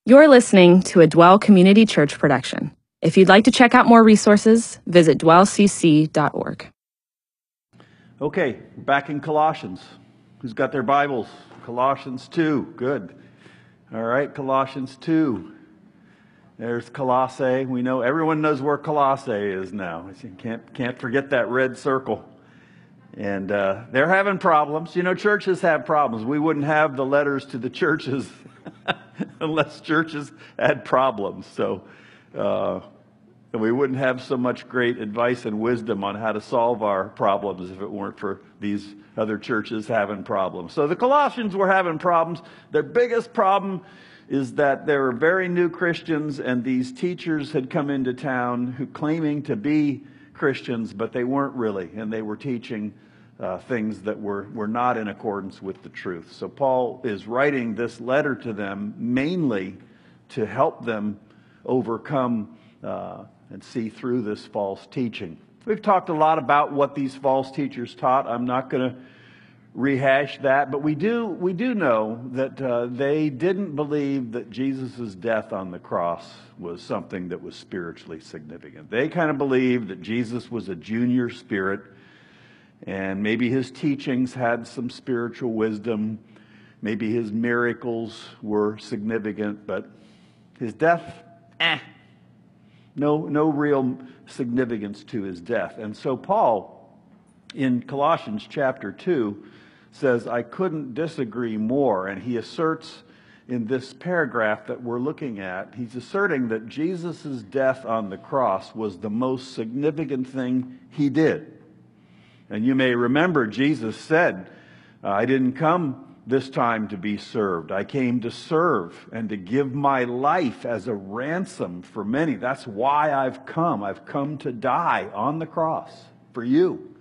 You're listening to a Dwell Community Church production. If you'd like to check out more resources, visit dwellcc.org. Okay, back in Colossians. Who's got their Bibles? Colossians 2. Good. All right, Colossians 2. There's Colossae. We know, everyone knows where Colossae is now. You can't forget that red circle. And they're having problems. You know, churches have problems. We wouldn't have the letters to the churches unless churches had problems. So we wouldn't have so much great advice and wisdom on how to solve our problems if it weren't for these other churches having problems. So the Colossians were having problems. Their biggest problem is that there were very new Christians, and these teachers had come into town who claiming to be Christians, but they weren't really, and they were teaching things that were not in accordance with the truth. So Paul is writing this letter to them mainly to help them overcome and see through this false teaching. We've talked a lot about what these false teachers taught. I'm not going to rehash that, but we do know that they didn't believe that Jesus' death on the cross was something that was spiritually significant. They kind of believed that Jesus was a junior spirit, and maybe his teachings had some spiritual wisdom. Maybe his miracles were significant, but his death, no real significance to his death. And so Paul, in Colossians chapter 2, says, I couldn't disagree more. And he asserts in this paragraph that we're looking at, he's asserting that Jesus' death on the cross was the most significant thing he did. And you may remember Jesus said, I didn't come this time to be served. I came to serve and to give my life as a ransom for many. That's why I've come. I've come to die on the cross for you.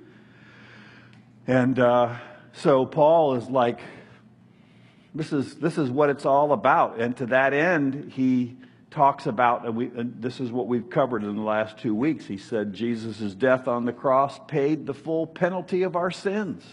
And so Paul is like, this is what it's all about. And to that end, he talks about, and this is what we've covered in the last 2 weeks. He said Jesus' death on the cross paid the full penalty of our sins.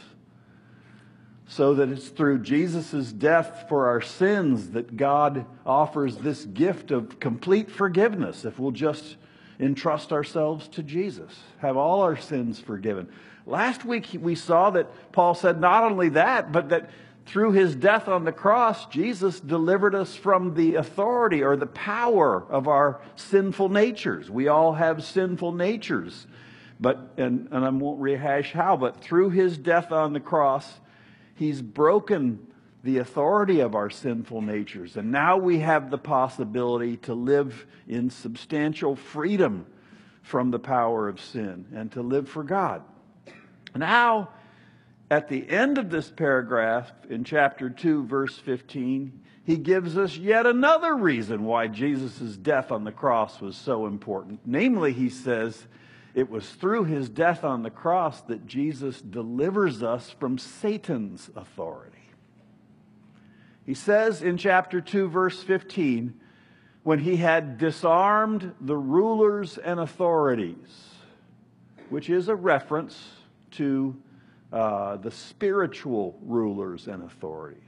So that it's through Jesus' death for our sins that God offers this gift of complete forgiveness if we'll just entrust ourselves to Jesus, have all our sins forgiven. Last week we saw that Paul said not only that, but that through his death on the cross, Jesus delivered us from the authority or the power of our sinful natures. We all have sinful natures, and I won't rehash how, but through his death on the cross, he's broken the authority of our sinful natures. And now we have the possibility to live in substantial freedom from the power of sin and to live for God. Now, at the end of this paragraph, in chapter 2, verse 15, he gives us yet another reason why Jesus' death on the cross was so important. Namely, he says, it was through his death on the cross that Jesus delivers us from Satan's authority. He says in chapter 2, verse 15, when he had disarmed the rulers and authorities, which is a reference to the spiritual rulers and authorities.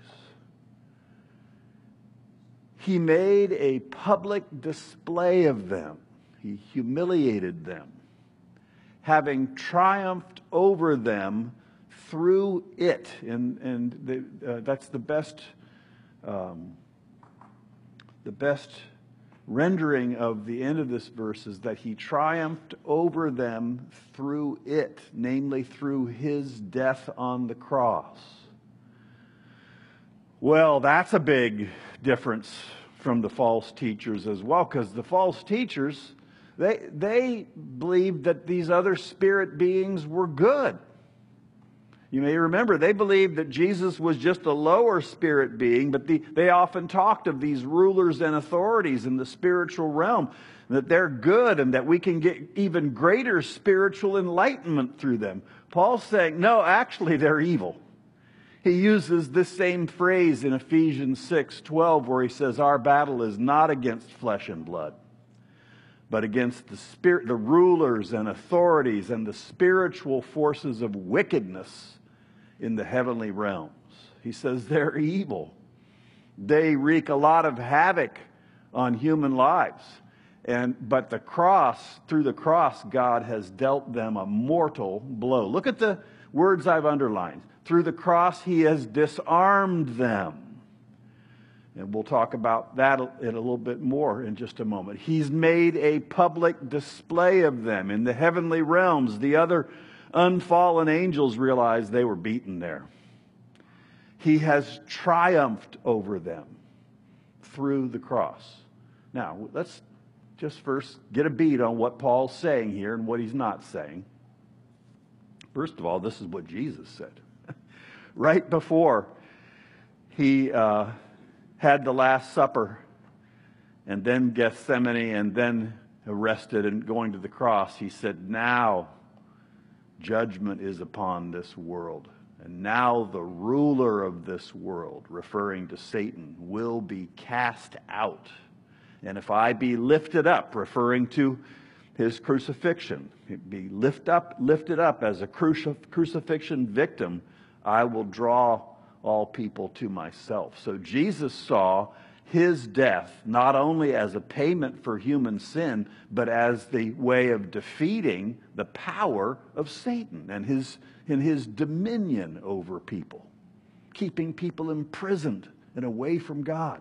He made a public display of them. He humiliated them, having triumphed over them through it. That's the best rendering of the end of this verse is that he triumphed over them through it, namely through his death on the cross. Well, that's a big difference from the false teachers as well, because the false teachers, they believed that these other spirit beings were good. You may remember, they believed that Jesus was just a lower spirit being, but they often talked of these rulers and authorities in the spiritual realm, that they're good and that we can get even greater spiritual enlightenment through them. Paul's saying, no, actually they're evil. He uses this same phrase in Ephesians 6:12, where he says, our battle is not against flesh and blood, but against the rulers and authorities and the spiritual forces of wickedness in the heavenly realms. He says they're evil. They wreak a lot of havoc on human lives. But through the cross, God has dealt them a mortal blow. Look at the words I've underlined. Through the cross, he has disarmed them. And we'll talk about that in a little bit more in just a moment. He's made a public display of them. In the heavenly realms, the other unfallen angels realized they were beaten there. He has triumphed over them through the cross. Now, let's just first get a beat on what Paul's saying here and what he's not saying. First of all, this is what Jesus said. Right before he had the Last Supper, and then Gethsemane, and then arrested and going to the cross, he said, now judgment is upon this world. And now the ruler of this world, referring to Satan, will be cast out. And if I be lifted up, referring to his crucifixion, be lifted up as a crucifixion victim, I will draw all people to myself. So Jesus saw his death not only as a payment for human sin, but as the way of defeating the power of Satan and his dominion over people, keeping people imprisoned and away from God.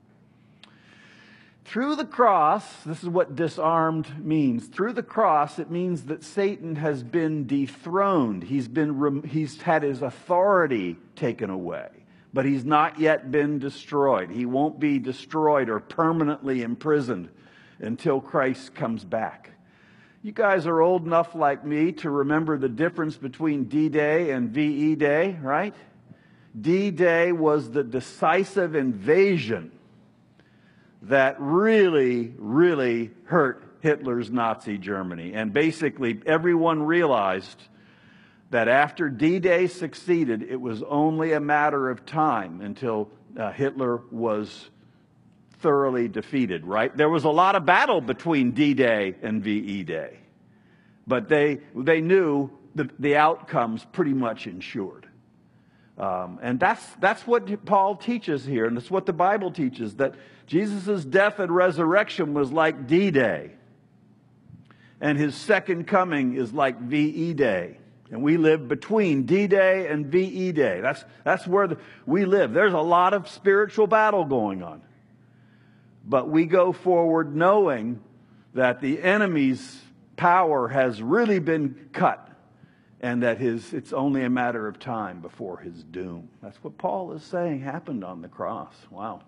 Through the cross, this is what disarmed means. Through the cross, it means that Satan has been dethroned. He's had his authority taken away, but he's not yet been destroyed. He won't be destroyed or permanently imprisoned until Christ comes back. You guys are old enough like me to remember the difference between D-Day and VE Day, right? D-Day was the decisive invasion that really, really hurt Hitler's Nazi Germany. And basically, everyone realized that after D-Day succeeded, it was only a matter of time until Hitler was thoroughly defeated, right? There was a lot of battle between D-Day and VE Day. But they knew the outcomes pretty much ensured. And that's what Paul teaches here, and that's what the Bible teaches, that Jesus' death and resurrection was like D-Day. And his second coming is like VE Day. And we live between D-Day and VE Day. That's where we live. There's a lot of spiritual battle going on. But we go forward knowing that the enemy's power has really been cut. And that it's only a matter of time before his doom. That's what Paul is saying happened on the cross. Wow.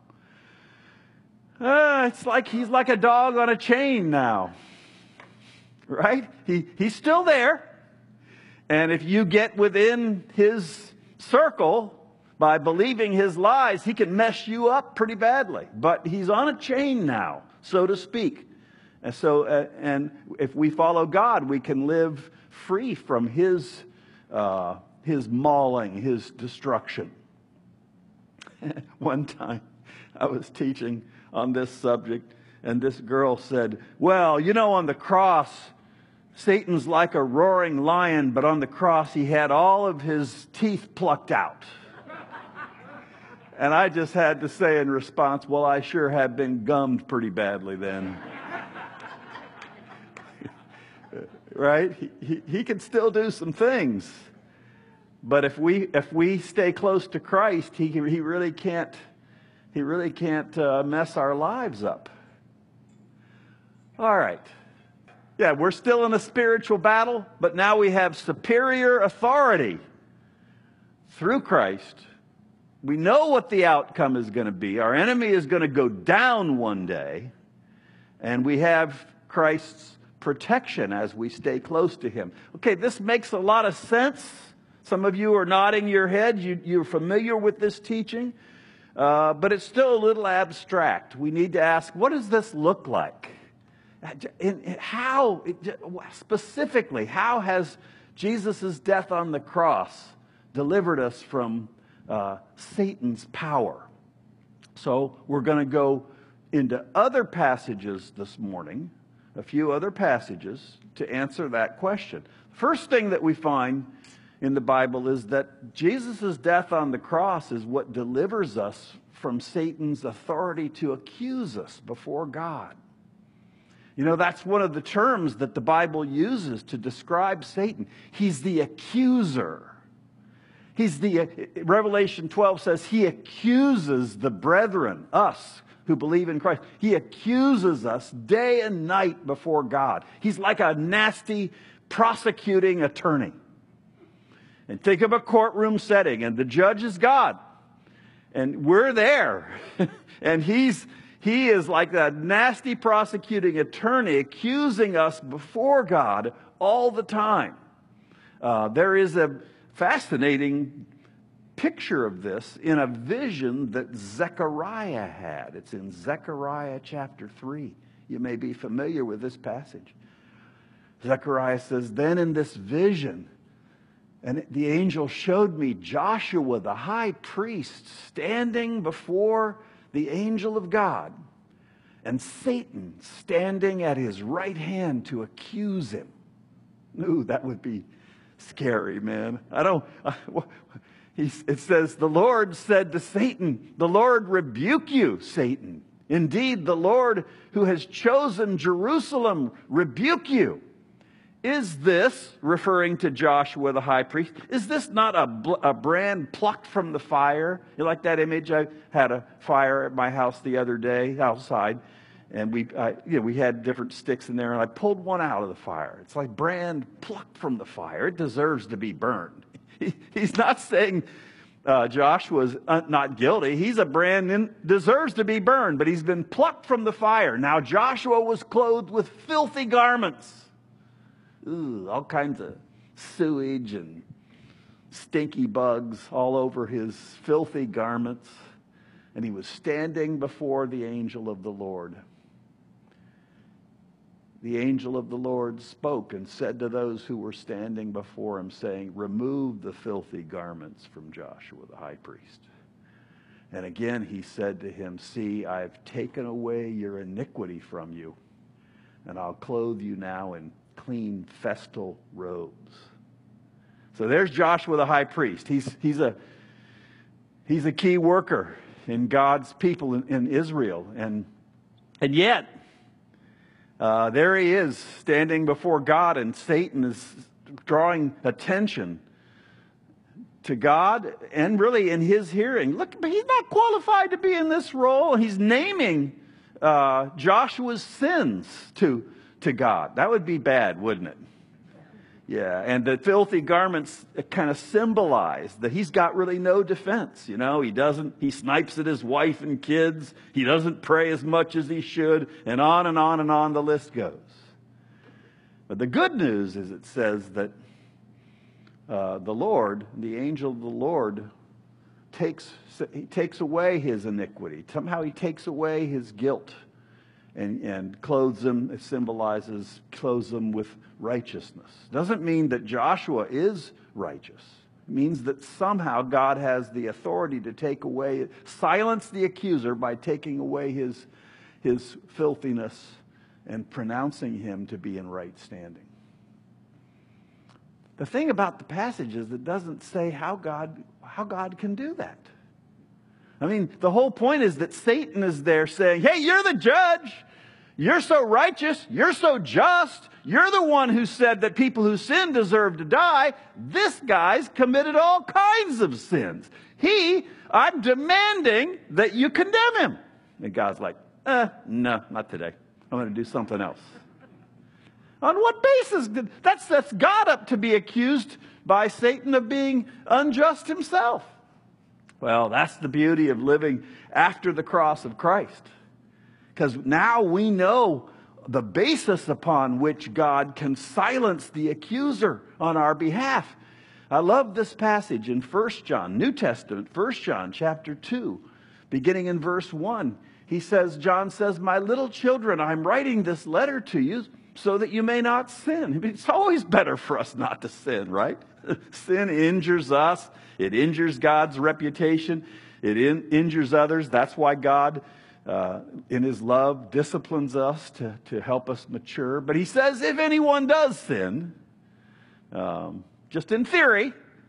It's like he's like a dog on a chain now. Right? He's still there. And if you get within his circle by believing his lies, he can mess you up pretty badly. But he's on a chain now, so to speak. And so, and if we follow God, we can live free from his mauling, his destruction. One time I was teaching on this subject, and this girl said, well, you know, on the cross, Satan's like a roaring lion, but on the cross he had all of his teeth plucked out. And I just had to say in response, well, I sure have been gummed pretty badly then. Right? He can still do some things. But if we stay close to Christ, he really can't mess our lives up. All right. Yeah, we're still in a spiritual battle, but now we have superior authority through Christ. We know what the outcome is going to be. Our enemy is going to go down one day, and we have Christ's protection as we stay close to him. Okay, this makes a lot of sense. Some of you are nodding your head. You're familiar with this teaching, but it's still a little abstract. We need to ask, what does this look like? How, specifically, how has Jesus' death on the cross delivered us from Satan's power? So we're going to go into other passages this morning, a few other passages, to answer that question. First thing that we find in the Bible is that Jesus' death on the cross is what delivers us from Satan's authority to accuse us before God. You know, that's one of the terms that the Bible uses to describe Satan. He's the accuser. Revelation 12 says he accuses the brethren, us who believe in Christ. He accuses us day and night before God. He's like a nasty prosecuting attorney. And think of a courtroom setting, and the judge is God. And we're there. And he is like that nasty prosecuting attorney accusing us before God all the time. There is a fascinating picture of this in a vision that Zechariah had. It's in Zechariah chapter 3. You may be familiar with this passage. Zechariah says, "Then in this vision, and the angel showed me Joshua the high priest standing before the angel of God, and Satan standing at his right hand to accuse him." Ooh, that would be scary, man. It says, "The Lord said to Satan, 'The Lord rebuke you, Satan. Indeed, the Lord who has chosen Jerusalem rebuke you. Is this,'" referring to Joshua the high priest, "'is this not a brand plucked from the fire?'" You like that image? I had a fire at my house the other day outside, and we had different sticks in there, and I pulled one out of the fire. It's like brand plucked from the fire. It deserves to be burned. He's not saying Joshua's not guilty. He's a brand and deserves to be burned, but he's been plucked from the fire. Now Joshua was clothed with filthy garments. Ooh, all kinds of sewage and stinky bugs all over his filthy garments. And he was standing before the angel of the Lord. The angel of the Lord spoke and said to those who were standing before him, saying, "Remove the filthy garments from Joshua the high priest." And again he said to him, "See, I have taken away your iniquity from you, and I'll clothe you now in clean festal robes." So there's Joshua the high priest. He's a key worker in God's people in Israel, and yet there he is standing before God, and Satan is drawing attention to God and really in his hearing. Look, but he's not qualified to be in this role. He's naming Joshua's sins to God. That would be bad, wouldn't it? Yeah, and the filthy garments kind of symbolize that he's got really no defense. You know, he snipes at his wife and kids. He doesn't pray as much as he should, and on and on and on the list goes. But the good news is it says that the angel of the Lord, takes away his iniquity. Somehow he takes away his guilt and clothes him. It clothes him with righteousness. Doesn't mean that Joshua is righteous. It means that somehow God has the authority to silence the accuser by taking away his filthiness and pronouncing him to be in right standing. The thing about the passage is it doesn't say how God can do that. I mean, the whole point is that Satan is there saying, "Hey, you're the judge. You're so righteous. You're so just. You're the one who said that people who sin deserve to die. This guy's committed all kinds of sins. I'm demanding that you condemn him." And God's like, "No, not today. I'm going to do something else." On what basis? That sets God up to be accused by Satan of being unjust himself. Well, that's the beauty of living after the cross of Christ. Because now we know the basis upon which God can silence the accuser on our behalf. I love this passage in 1 John, New Testament, 1 John chapter 2, beginning in verse 1. John says, "My little children, I'm writing this letter to you so that you may not sin." I mean, it's always better for us not to sin, right? Sin injures us. It injures God's reputation. It injures others. That's why God, in his love, disciplines us to help us mature. But he says if anyone does sin, just in theory,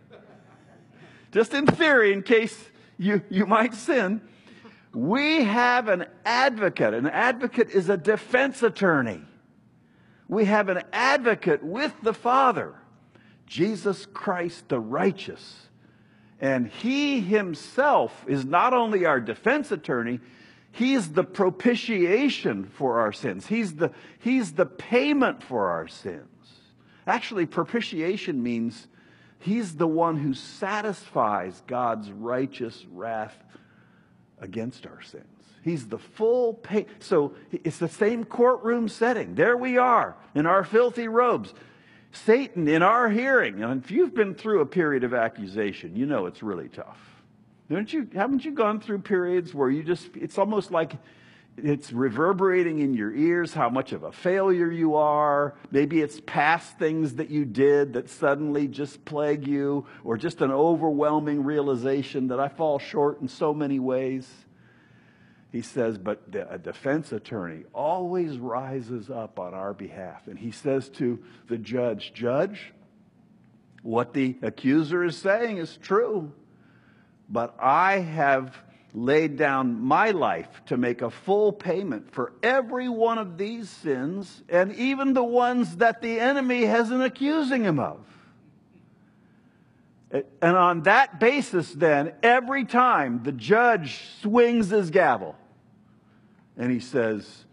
just in theory, in case you might sin, we have an advocate. An advocate is a defense attorney. We have an advocate with the Father, Jesus Christ the righteous. And he himself is not only our defense attorney, he's the propitiation for our sins. He's the payment for our sins. Actually, propitiation means he's the one who satisfies God's righteous wrath against our sins. He's the full pay. So it's the same courtroom setting. There we are in our filthy robes. Satan in our hearing. And if you've been through a period of accusation, you know it's really tough. Haven't you gone through periods where it's almost like it's reverberating in your ears how much of a failure you are. Maybe it's past things that you did that suddenly just plague you, or just an overwhelming realization that I fall short in so many ways. He says, but a defense attorney always rises up on our behalf. And he says to the judge, Judge, what the accuser is saying is true, but I have laid down my life to make a full payment for every one of these sins, and even the ones that the enemy hasn't accusing him of. And on that basis, then, every time the judge swings his gavel and he says,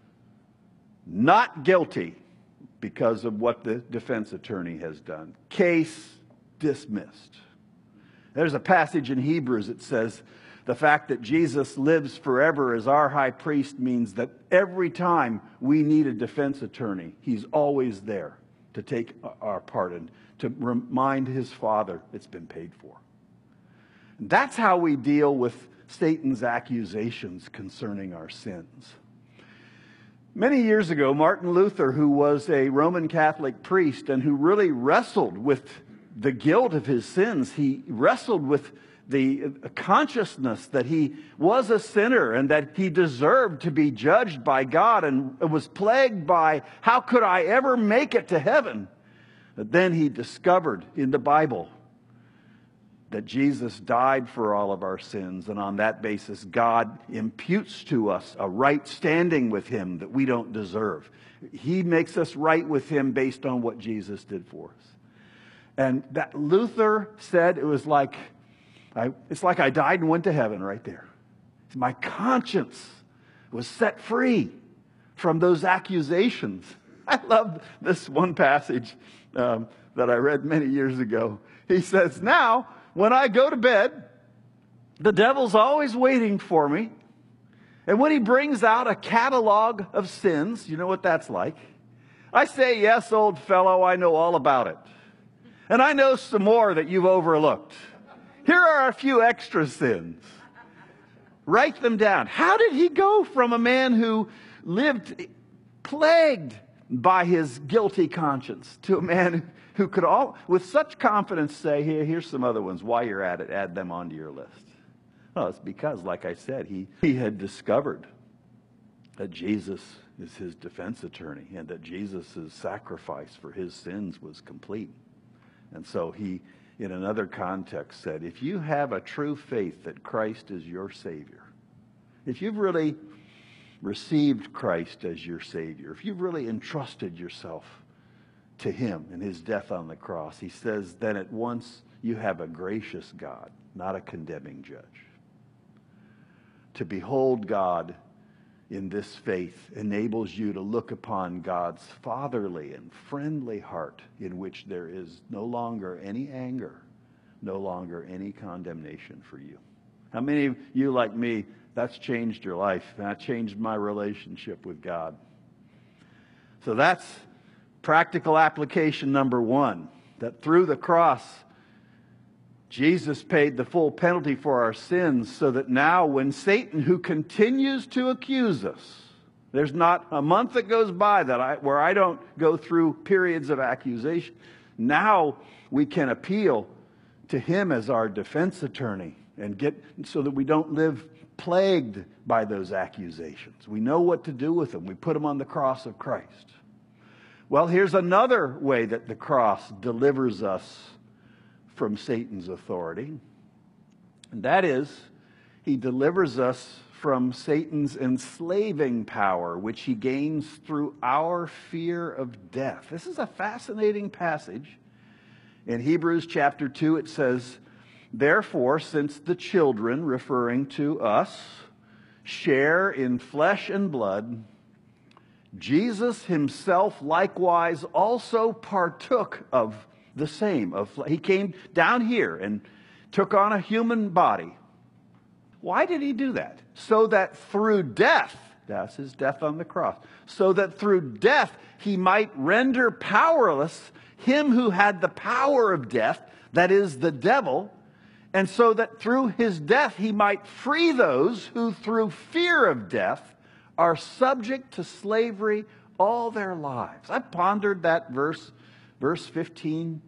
not guilty because of what the defense attorney has done. Case dismissed. There's a passage in Hebrews that says the fact that Jesus lives forever as our high priest means that every time we need a defense attorney, he's always there to take our part and to remind his Father it's been paid for. That's how we deal with Satan's accusations concerning our sins. Many years ago, Martin Luther, who was a Roman Catholic priest and who really wrestled with the guilt of his sins, he wrestled with the consciousness that he was a sinner and that he deserved to be judged by God, and was plagued by, how could I ever make it to heaven? But then he discovered in the Bible that Jesus died for all of our sins, and on that basis, God imputes to us a right standing with him that we don't deserve. He makes us right with him based on what Jesus did for us. And that Luther said it's like I died and went to heaven right there. My conscience was set free from those accusations. I love this one passage that I read many years ago. He says, now, when I go to bed, the devil's always waiting for me. And when he brings out a catalog of sins, you know what that's like. I say, yes, old fellow, I know all about it. And I know some more that you've overlooked. Here are a few extra sins. Write them down. How did he go from a man who lived plagued by his guilty conscience to a man who could with such confidence say, here's some other ones. While you're at it, add them onto your list. Well, it's because, like I said, he had discovered that Jesus is his defense attorney and that Jesus' sacrifice for his sins was complete. And so he, in another context, said, if you have a true faith that Christ is your Savior, if you've really received Christ as your Savior, if you've really entrusted yourself to him and his death on the cross, he says, then at once you have a gracious God, not a condemning judge. To behold God in this faith enables you to look upon God's fatherly and friendly heart, in which there is no longer any anger, no longer any condemnation for you. How many of you, like me, that's changed your life? That changed my relationship with God. So that's practical application number one, that through the cross, Jesus paid the full penalty for our sins, so that now when Satan, who continues to accuse us, there's not a month that goes by where I don't go through periods of accusation. Now we can appeal to him as our defense attorney and get so that we don't live plagued by those accusations. We know what to do with them. We put them on the cross of Christ. Well, here's another way that the cross delivers us from Satan's authority. And that is, he delivers us from Satan's enslaving power, which he gains through our fear of death. This is a fascinating passage. In Hebrews chapter 2, it says, "Therefore, since the children," referring to us, "share in flesh and blood, Jesus himself likewise also partook of the same." He came down here and took on a human body. Why did he do that? So that through death, that's his death on the cross, so that through death he might render powerless him who had the power of death, that is the devil, and so that through his death he might free those who through fear of death are subject to slavery all their lives. I've pondered that verse 15,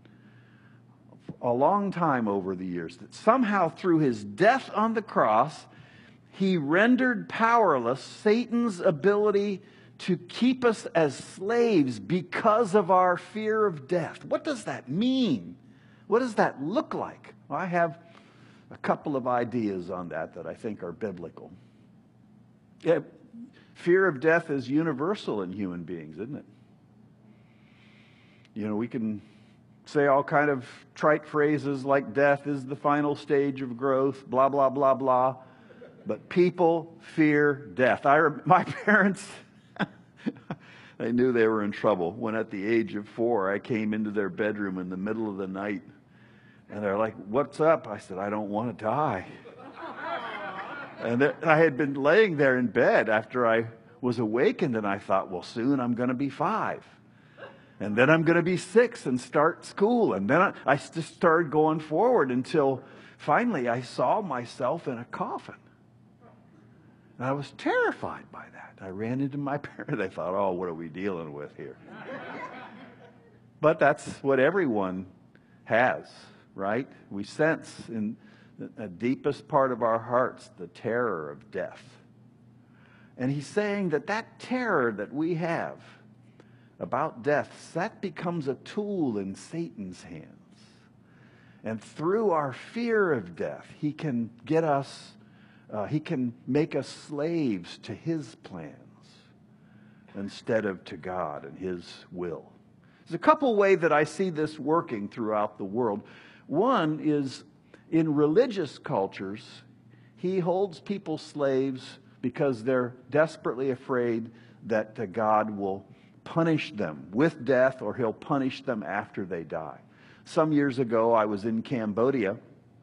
a long time over the years, that somehow through his death on the cross, he rendered powerless Satan's ability to keep us as slaves because of our fear of death. What does that mean? What does that look like? Well, I have a couple of ideas on that I think are biblical. Yeah, fear of death is universal in human beings, isn't it? You know, we can say all kind of trite phrases like death is the final stage of growth, blah, blah, blah, blah. But people fear death. My parents, they knew they were in trouble when at the age of 4, I came into their bedroom in the middle of the night. And they're like, "What's up?" I said, "I don't want to die." And I had been laying there in bed after I was awakened, and I thought, well, soon I'm going to be 5. And then I'm going to be 6 and start school. And then I just started going forward until finally I saw myself in a coffin. And I was terrified by that. I ran into my parents. They thought, "Oh, what are we dealing with here?" But that's what everyone has, right? We sense in the deepest part of our hearts the terror of death. And he's saying that terror that we have about death, that becomes a tool in Satan's hands. And through our fear of death, he can get us, he can make us slaves to his plans instead of to God and his will. There's a couple ways that I see this working throughout the world. One is in religious cultures, he holds people slaves because they're desperately afraid that God will punish them with death, or he'll punish them after they die. Some years ago, I was in Cambodia,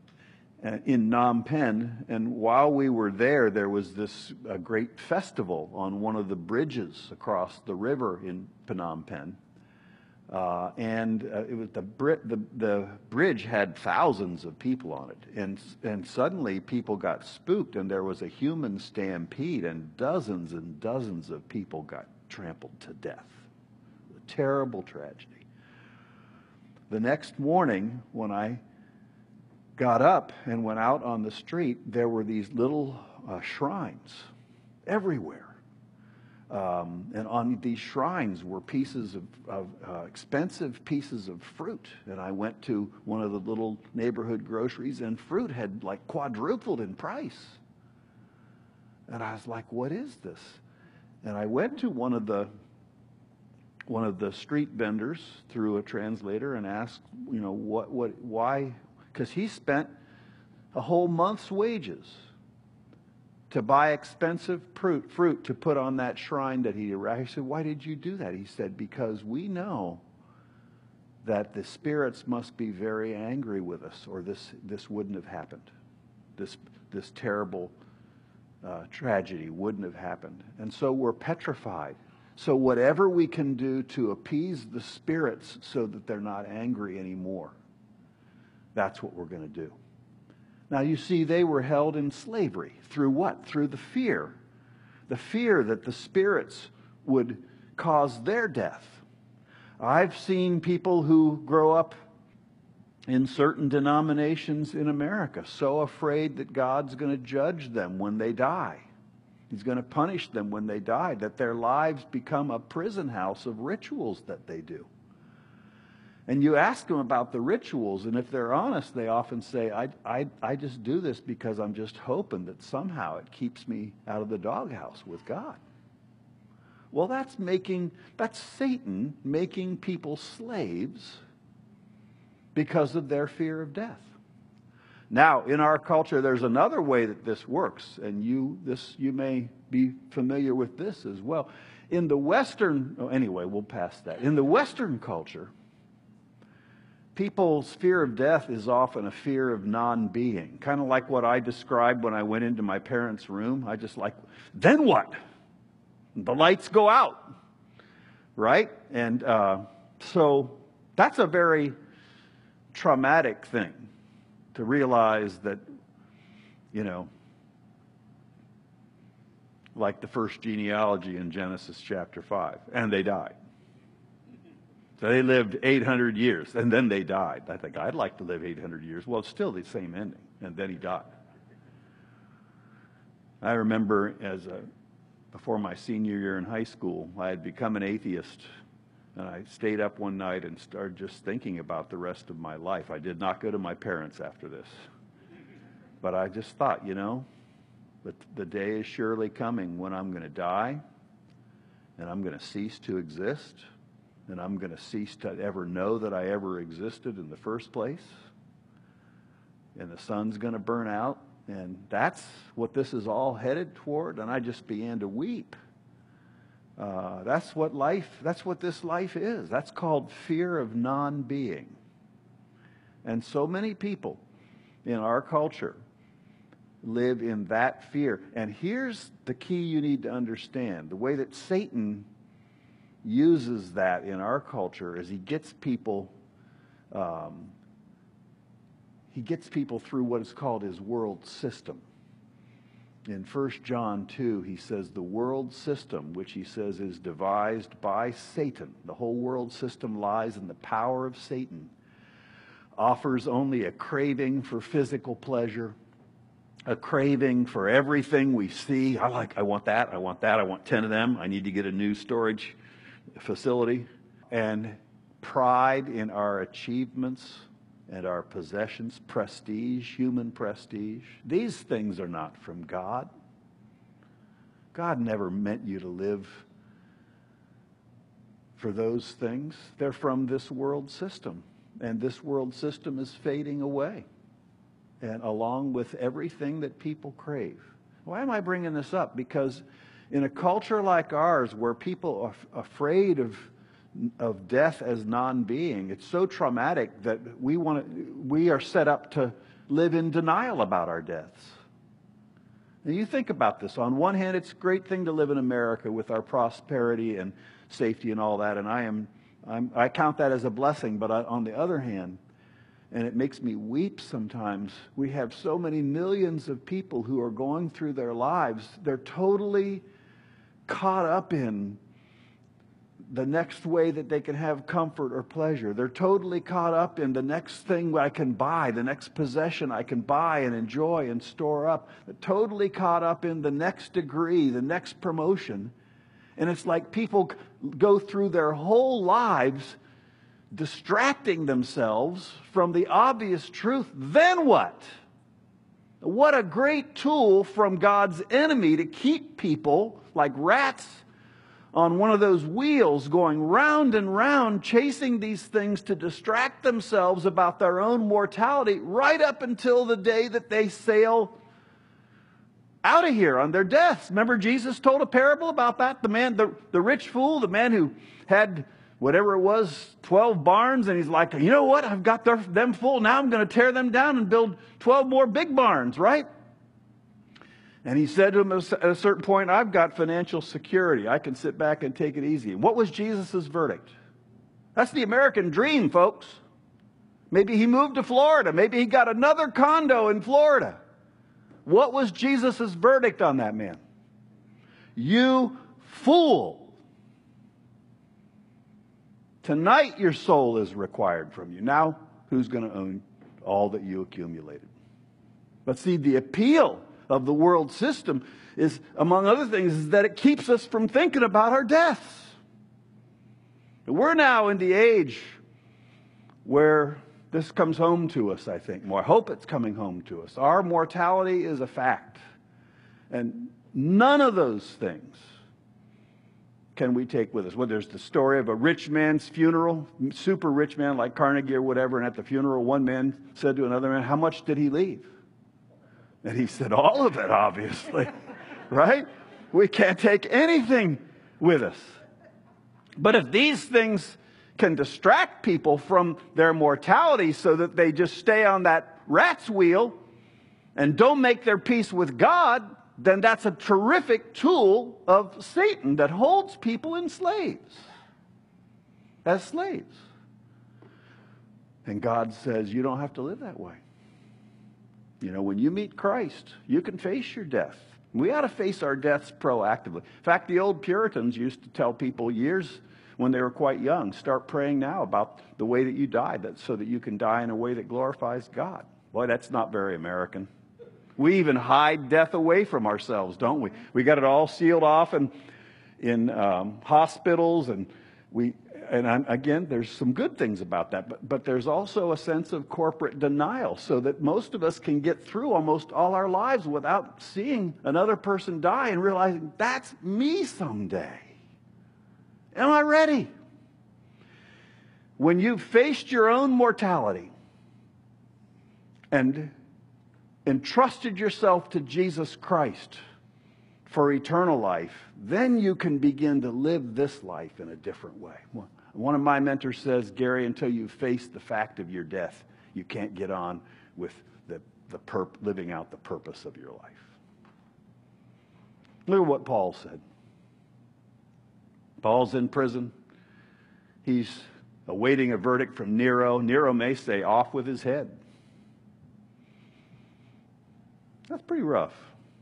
in Phnom Penh, and while we were there, there was this great festival on one of the bridges across the river in Phnom Penh. It was the bridge had thousands of people on it, and suddenly people got spooked, and there was a human stampede, and dozens of people got trampled to death. A terrible tragedy. The next morning, when I got up and went out on the street, there were these little shrines everywhere. And on these shrines were pieces of expensive pieces of fruit. And I went to one of the little neighborhood groceries, and fruit had like quadrupled in price. And I was like, "What is this?" And I went to one of the street vendors through a translator and asked, why? Because he spent a whole month's wages to buy expensive fruit to put on that shrine that he erected. I said, "Why did you do that?" He said, "Because we know that the spirits must be very angry with us, or this wouldn't have happened. This terrible tragedy wouldn't have happened. And so we're petrified. So whatever we can do to appease the spirits so that they're not angry anymore, that's what we're going to do." Now, you see, they were held in slavery. Through what? Through the fear. The fear that the spirits would cause their death. I've seen people who grow up in certain denominations in America so afraid that God's going to judge them when they die. He's going to punish them when they die, that their lives become a prison house of rituals that they do. And you ask them about the rituals, and if they're honest, they often say, I just do this because I'm just hoping that somehow it keeps me out of the doghouse with God. Well, that's Satan making people slaves because of their fear of death. Now, in our culture, there's another way that this works, and you may be familiar with this as well. In the Western, anyway, we'll pass that. In the Western culture, people's fear of death is often a fear of non-being. Kind of like what I described when I went into my parents' room. I just then what? The lights go out, right? And so that's a very traumatic thing to realize that, like the first genealogy in Genesis chapter 5, and they died. So they lived 800 years, and then they died. I think I'd like to live 800 years. Well, it's still the same ending, and then he died. I remember before my senior year in high school, I had become an atheist, and I stayed up one night and started just thinking about the rest of my life. I did not go to my parents after this, but I just thought, but the day is surely coming when I'm going to die, and I'm going to cease to exist, and I'm going to cease to ever know that I ever existed in the first place, and the sun's going to burn out, and that's what this is all headed toward. And I just began to weep. That's what this life is. That's called fear of non-being. And so many people in our culture live in that fear. And here's the key you need to understand. The way that Satan uses that in our culture is he gets people through what is called his world system. In 1 John 2, he says the world system, which he says is devised by Satan, the whole world system lies in the power of Satan, offers only a craving for physical pleasure, a craving for everything we see. I want that, I want 10 of them. I need to get a new storage facility. And pride in our achievements and our possessions, prestige, human prestige. These things are not from God. God never meant you to live for those things. They're from this world system. And this world system is fading away. And along with everything that people crave. Why am I bringing this up? Because in a culture like ours, where people are afraid of death as non-being, it's so traumatic that we are set up to live in denial about our deaths. And you think about this. On one hand, it's a great thing to live in America with our prosperity and safety and all that, and I count that as a blessing. But on the other hand, and it makes me weep sometimes, we have so many millions of people who are going through their lives. They're totally caught up in the next way that they can have comfort or pleasure. They're totally caught up in the next thing I can buy, the next possession I can buy and enjoy and store up. They're totally caught up in the next degree, the next promotion. And it's like people go through their whole lives distracting themselves from the obvious truth. Then what? What a great tool from God's enemy to keep people like rats on one of those wheels going round and round, chasing these things to distract themselves about their own mortality right up until the day that they sail out of here on their deaths. Remember, Jesus told a parable about that? The man, the rich fool, the man who had whatever it was, 12 barns, and he's like, you know what? I've got them full. Now I'm going to tear them down and build 12 more big barns, right? And he said to him at a certain point, I've got financial security. I can sit back and take it easy. And what was Jesus' verdict? That's the American dream, folks. Maybe he moved to Florida. Maybe he got another condo in Florida. What was Jesus' verdict on that man? You fool. Tonight your soul is required from you. Now, who's going to own all that you accumulated? But see, the appeal of the world system is, among other things, is that it keeps us from thinking about our deaths. We're now in the age where this comes home to us, I think more. I hope it's coming home to us. Our mortality is a fact. And none of those things can we take with us. Well, there's the story of a rich man's funeral, super rich man like Carnegie or whatever, and at the funeral, one man said to another man, how much did he leave? And he said, all of it, obviously. Right? We can't take anything with us. But if these things can distract people from their mortality so that they just stay on that rat's wheel and don't make their peace with God, then that's a terrific tool of Satan that holds people as slaves. And God says, you don't have to live that way. You know, when you meet Christ, you can face your death. We ought to face our deaths proactively. In fact, the old Puritans used to tell people years when they were quite young, start praying now about the way that you die, so that you can die in a way that glorifies God. Boy, that's not very American. We even hide death away from ourselves, don't we? We got it all sealed off in hospitals, and again, there's some good things about that, but there's also a sense of corporate denial, so that most of us can get through almost all our lives without seeing another person die and realizing that's me someday. Am I ready? When you've faced your own mortality and entrusted yourself to Jesus Christ for eternal life, then you can begin to live this life in a different way. One of my mentors says, Gary, until you face the fact of your death, you can't get on with living out the purpose of your life. Look at what Paul said. Paul's in prison. He's awaiting a verdict from Nero. Nero may say, off with his head. That's pretty rough.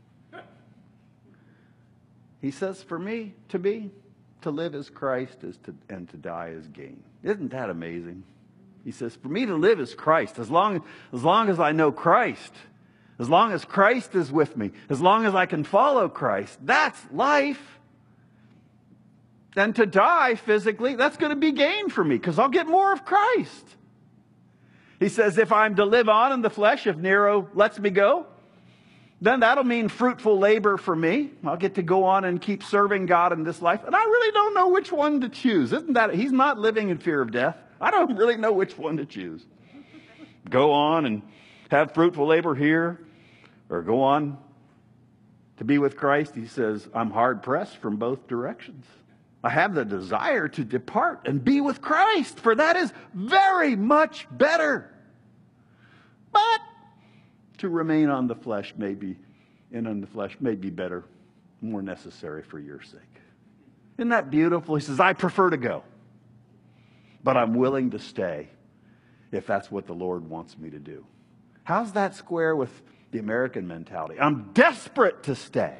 He says, for me, to live as Christ and to die as gain. Isn't that amazing? He says, for me to live as Christ, as long as I know Christ, as long as Christ is with me, as long as I can follow Christ, that's life. And to die physically, that's going to be gain for me because I'll get more of Christ. He says, if I'm to live on in the flesh, if Nero lets me go, then that'll mean fruitful labor for me. I'll get to go on and keep serving God in this life. And I really don't know which one to choose. Isn't that? He's not living in fear of death. I don't really know which one to choose. Go on and have fruitful labor here, or go on to be with Christ. He says, I'm hard pressed from both directions. I have the desire to depart and be with Christ, for that is very much better. But to remain on the flesh may be better, more necessary for your sake. Isn't that beautiful? He says, I prefer to go, but I'm willing to stay if that's what the Lord wants me to do. How's that square with the American mentality? I'm desperate to stay.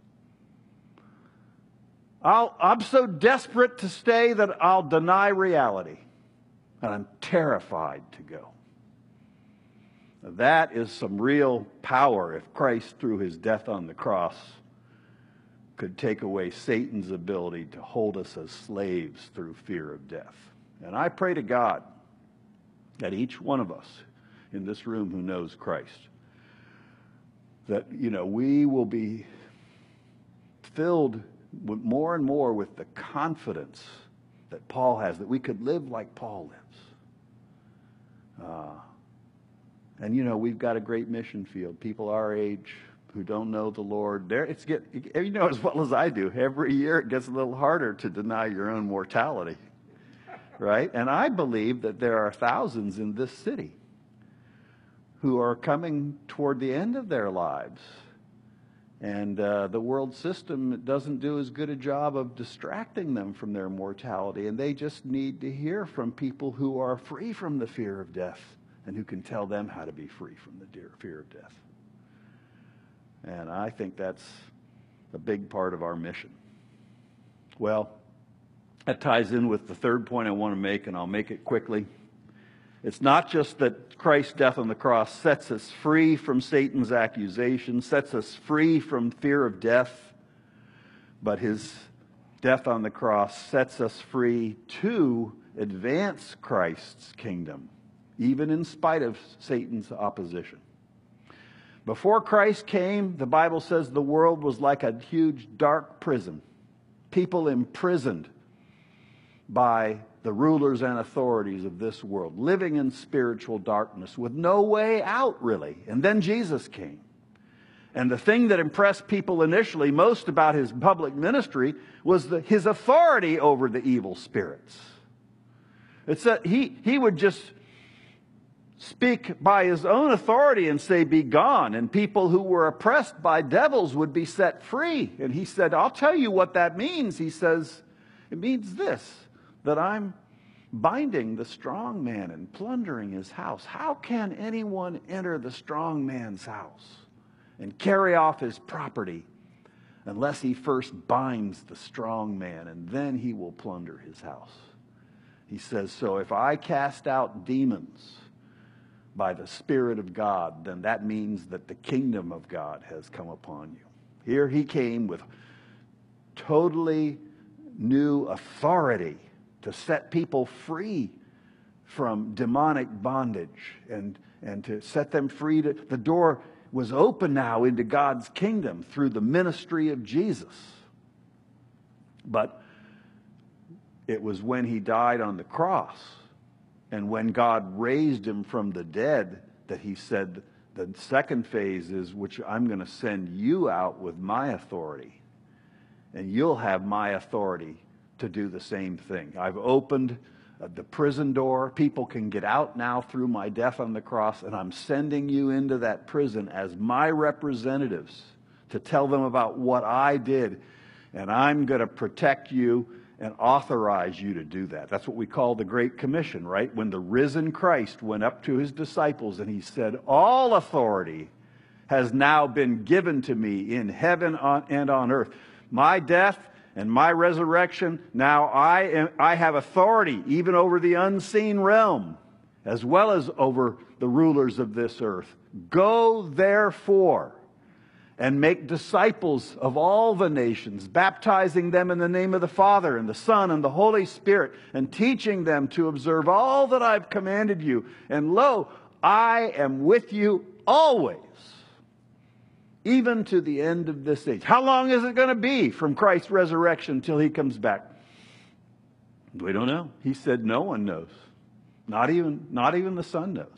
I'm so desperate to stay that I'll deny reality. And I'm terrified to go. That is some real power if Christ, through his death on the cross, could take away Satan's ability to hold us as slaves through fear of death. And I pray to God that each one of us in this room who knows Christ, that, we will be filled more and more with the confidence that Paul has, that we could live like Paul lives. And we've got a great mission field. People our age who don't know the Lord, as well as I do, every year it gets a little harder to deny your own mortality, right? And I believe that there are thousands in this city who are coming toward the end of their lives. And the world system doesn't do as good a job of distracting them from their mortality. And they just need to hear from people who are free from the fear of death and who can tell them how to be free from the fear of death. And I think that's a big part of our mission. Well, that ties in with the third point I want to make, and I'll make it quickly. It's not just that Christ's death on the cross sets us free from Satan's accusation, sets us free from fear of death, but his death on the cross sets us free to advance Christ's kingdom, even in spite of Satan's opposition. Before Christ came, the Bible says the world was like a huge dark prison. People imprisoned by the rulers and authorities of this world, living in spiritual darkness with no way out, really. And then Jesus came. And the thing that impressed people initially most about his public ministry was his authority over the evil spirits. It's that he would just speak by his own authority and say, "Be gone," and people who were oppressed by devils would be set free. And he said, "I'll tell you what that means." He says, "It means this, that I'm binding the strong man and plundering his house. How can anyone enter the strong man's house and carry off his property unless he first binds the strong man, and then he will plunder his house?" He says, so if I cast out demons by the Spirit of God, then that means that the kingdom of God has come upon you. Here he came with totally new authority to set people free from demonic bondage and to set them free. The door was open now into God's kingdom through the ministry of Jesus. But it was when he died on the cross and when God raised him from the dead that he said, the second phase is, which I'm going to send you out with my authority. And you'll have my authority to do the same thing. I've opened the prison door. People can get out now through my death on the cross, and I'm sending you into that prison as my representatives to tell them about what I did. And I'm going to protect you and authorize you to do that. That's what we call the Great Commission, right? When the risen Christ went up to his disciples and he said, "All authority has now been given to me in heaven and on earth. My death and my resurrection, now I have authority even over the unseen realm, as well as over the rulers of this earth. Go therefore and make disciples of all the nations, baptizing them in the name of the Father and the Son and the Holy Spirit, and teaching them to observe all that I've commanded you. And lo, I am with you always, even to the end of this age." How long is it going to be from Christ's resurrection till he comes back? We don't know. He said no one knows. Not even the Son knows.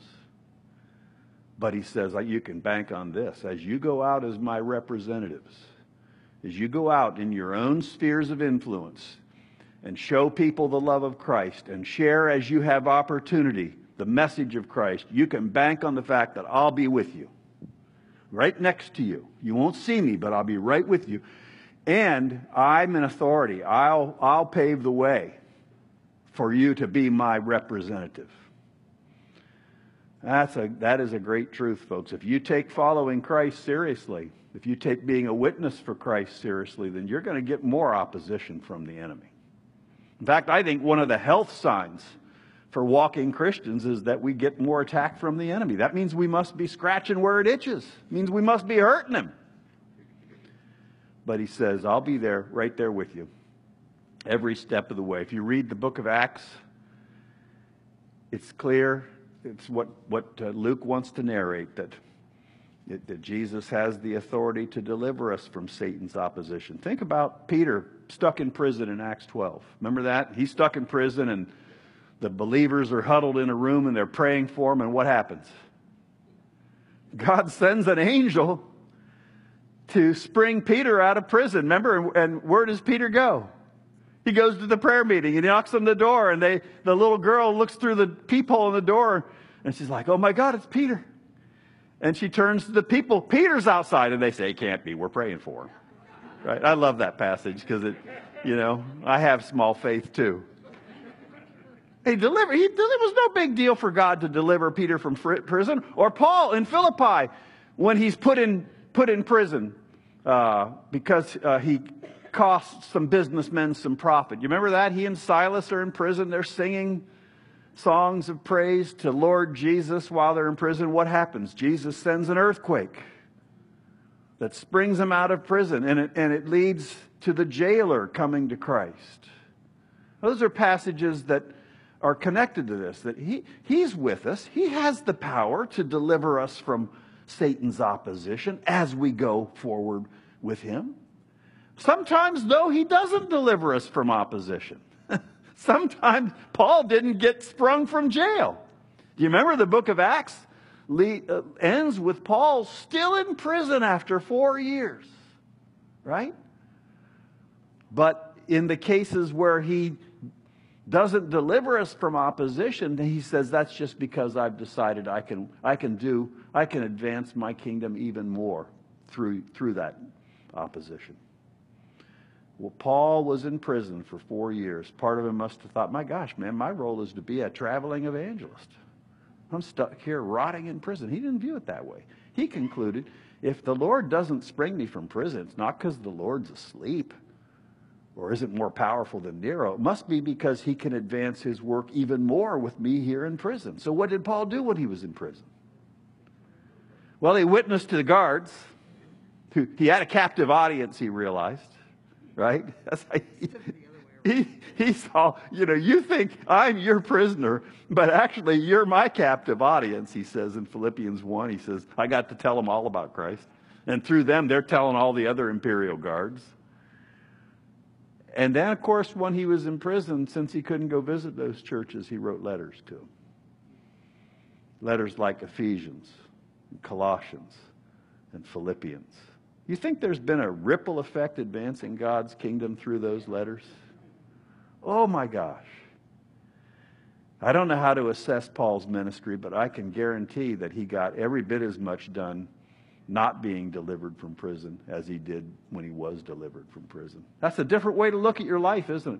But he says, you can bank on this. As you go out as my representatives, as you go out in your own spheres of influence and show people the love of Christ and share as you have opportunity the message of Christ, you can bank on the fact that I'll be with you. Right next to you. You won't see me, but I'll be right with you. And I'm an authority. I'll pave the way for you to be my representative. That is a great truth, folks. If you take following Christ seriously, if you take being a witness for Christ seriously, then you're going to get more opposition from the enemy. In fact, I think one of the health signs for walking Christians is that we get more attack from the enemy. That means we must be scratching where it itches. It means we must be hurting him. But he says, I'll be there, right there with you, every step of the way. If you read the book of Acts, it's clear. It's what Luke wants to narrate, that Jesus has the authority to deliver us from Satan's opposition. Think about Peter stuck in prison in Acts 12. Remember that? He's stuck in prison and the believers are huddled in a room and they're praying for him, and what happens? God sends an angel to spring Peter out of prison. Remember, and where does Peter go? He goes to the prayer meeting and he knocks on the door, and the little girl looks through the peephole in the door and she's like, "Oh my God, it's Peter." And she turns to the people, "Peter's outside," and they say, "It can't be, we're praying for him." Right? I love that passage because I have small faith too. It was no big deal for God to deliver Peter from prison, or Paul in Philippi when he's put in prison because he cost some businessmen some profit. You remember that? He and Silas are in prison. They're singing songs of praise to Lord Jesus while they're in prison. What happens? Jesus sends an earthquake that springs them out of prison, and it leads to the jailer coming to Christ. Those are passages that are connected to this, that he's with us. He has the power to deliver us from Satan's opposition as we go forward with him. Sometimes, though, he doesn't deliver us from opposition. Sometimes Paul didn't get sprung from jail. Do you remember the book of Acts ends with Paul still in prison after 4 years, right? But in the cases where he doesn't deliver us from opposition, he says that's just because I've decided I can advance my kingdom even more through that opposition. Well, Paul was in prison for 4 years. Part of him must have thought, my gosh, man, my role is to be a traveling evangelist. I'm stuck here rotting in prison. He didn't view it that way. He concluded, if the Lord doesn't spring me from prison, it's not because the Lord's asleep or isn't more powerful than Nero. It must be because he can advance his work even more with me here in prison. So what did Paul do when he was in prison? Well, he witnessed to the guards. He had a captive audience, he realized. Right? That's how he saw, you think I'm your prisoner, but actually you're my captive audience, he says in Philippians 1. He says, I got to tell them all about Christ. And through them, they're telling all the other imperial guards. And then, of course, when he was in prison, since he couldn't go visit those churches, he wrote letters to them. Letters like Ephesians, and Colossians, and Philippians. You think there's been a ripple effect advancing God's kingdom through those letters? Oh my gosh. I don't know how to assess Paul's ministry, but I can guarantee that he got every bit as much done not being delivered from prison as he did when he was delivered from prison. That's a different way to look at your life, isn't it?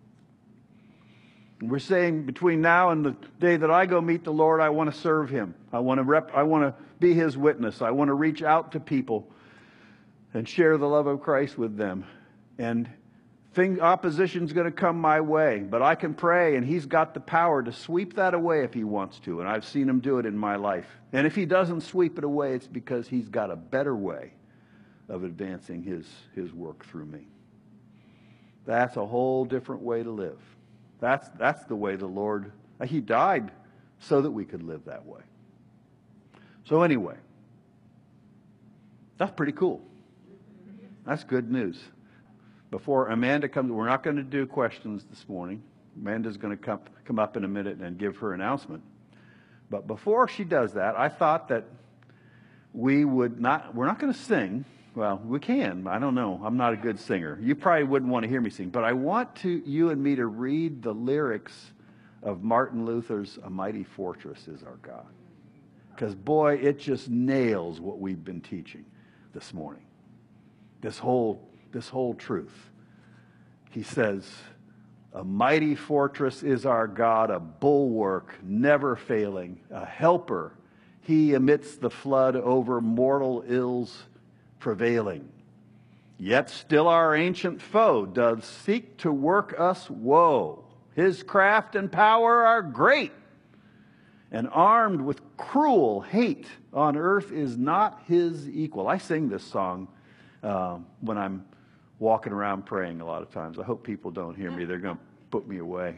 We're saying between now and the day that I go meet the Lord, I want to serve him. I want to be his witness. I want to reach out to people and share the love of Christ with them. And opposition's going to come my way, but I can pray, and he's got the power to sweep that away if he wants to, and I've seen him do it in my life. And if he doesn't sweep it away, it's because he's got a better way of advancing his work through me. That's a whole different way to live. That's the way the Lord, he died so that we could live that way. So anyway, that's pretty cool. That's good news. Before Amanda comes, we're not going to do questions this morning. Amanda's going to come up in a minute and give her announcement. But before she does that, I thought that we're not going to sing. Well, we can. I don't know. I'm not a good singer. You probably wouldn't want to hear me sing. But I want you and me to read the lyrics of Martin Luther's A Mighty Fortress Is Our God. Because, boy, it just nails what we've been teaching this morning. This whole truth. He says, a mighty fortress is our God, a bulwark never failing, a helper. He amidst the flood over mortal ills prevailing. Yet still our ancient foe doth seek to work us woe. His craft and power are great, and armed with cruel hate on earth is not his equal. I sing this song when I'm walking around praying a lot of times. I hope people don't hear me. They're going to put me away.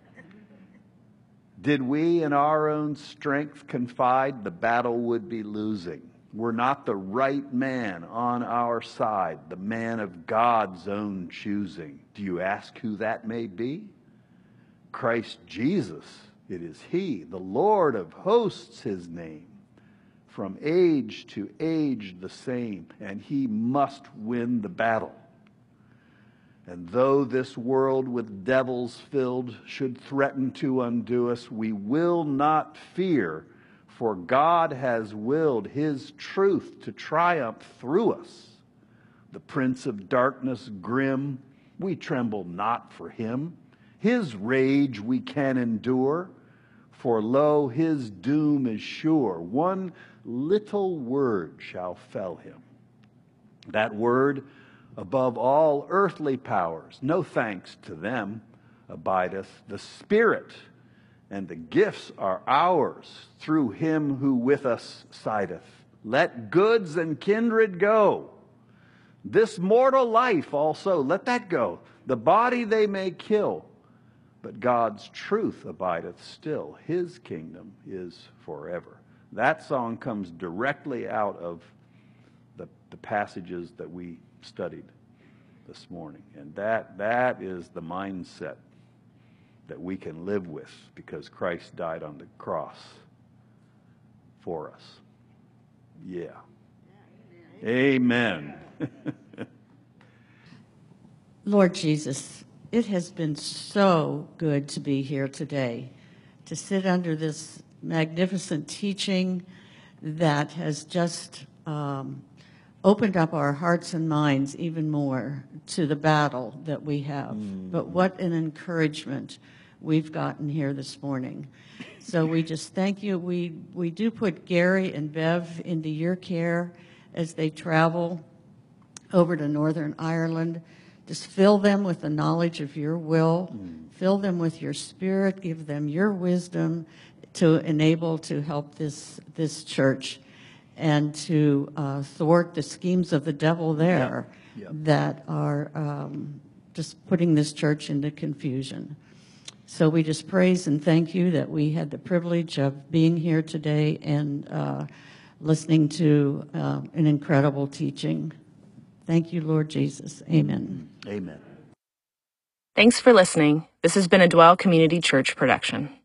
Did we in our own strength confide, the battle would be losing. We're not the right man on our side, the man of God's own choosing. Do you ask who that may be? Christ Jesus, it is he, the Lord of hosts his name. From age to age the same, and he must win the battle. And though this world with devils filled should threaten to undo us, we will not fear, for God has willed his truth to triumph through us. The prince of darkness grim, we tremble not for him. His rage we can endure, for lo, his doom is sure. One little word shall fell him. That word, above all earthly powers, no thanks to them, abideth the Spirit, and the gifts are ours through him who with us sideth. Let goods and kindred go. This mortal life also, let that go. The body they may kill, but God's truth abideth still. His kingdom is forever. That song comes directly out of the passages that we studied this morning. And that is the mindset that we can live with because Christ died on the cross for us. Yeah. Amen. Lord Jesus, it has been so good to be here today, to sit under this magnificent teaching that has just opened up our hearts and minds even more to the battle that we have. But what an encouragement we've gotten here this morning. So we just thank you. We do put Gary and Bev into your care as they travel over to Northern Ireland. Just fill them with the knowledge of your will. Fill them with your spirit. Give them your wisdom to enable to help this church and to thwart the schemes of the devil there that are just putting this church into confusion. So we just praise and thank you that we had the privilege of being here today and listening to an incredible teaching. Thank you, Lord Jesus. Amen. Amen. Thanks for listening. This has been a Dwell Community Church production.